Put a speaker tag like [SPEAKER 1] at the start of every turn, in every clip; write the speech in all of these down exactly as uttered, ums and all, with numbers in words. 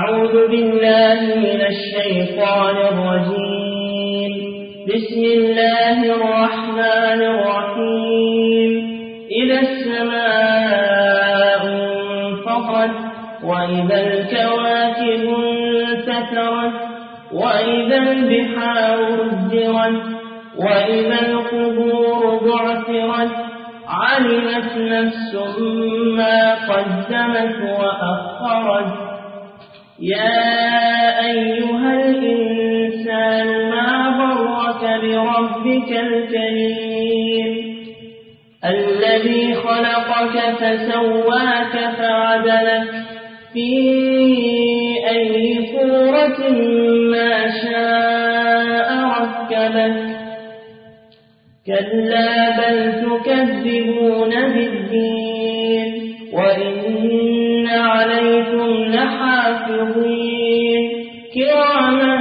[SPEAKER 1] أعوذ بالله من الشيطان الرجيم. بسم الله الرحمن الرحيم. إذا السماء انفطرت وإذا الكواكب انتثرت وإذا البحار فجرت وإذا القبور بعثرت علمت نفس ما قدمت وأخرت. يا أيها الإنسان ما غرك بربك الكريم الذي خلقك فسواك فعدلك في أي صورة ما شاء ركبك. كلا بل تكذبون بالدين وإن عليكم لحافظين كراما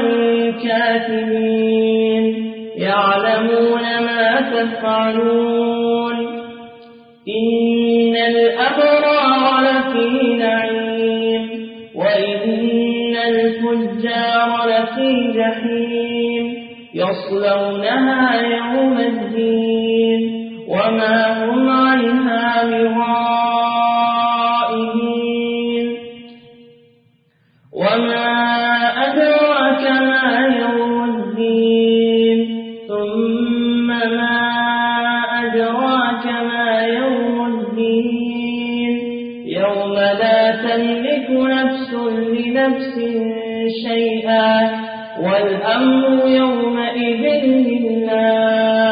[SPEAKER 1] كاتبين يعلمون ما تفعلون. إن الأبرار لفي نعيم وإن الفجار لفي جحيم يصلونها يوم الدين وما هم عنها بغائبين. وما أدراك ما يوم الدين ثم ما أدراك ما يوم الدين يوم لا تملك نفس لنفس شيئا والأمر يومئذ لله.